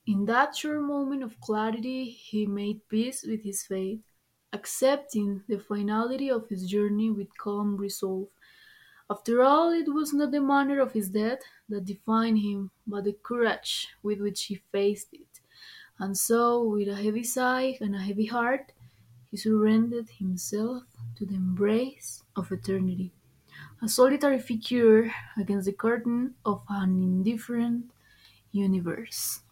In that short moment of clarity, he made peace with his fate, accepting the finality of his journey with calm resolve. After all, it was not the manner of his death that defined him, but the courage with which he faced it. And so, with a heavy sigh and a heavy heart, he surrendered himself to the embrace of eternity, a solitary figure against the curtain of an indifferent universe.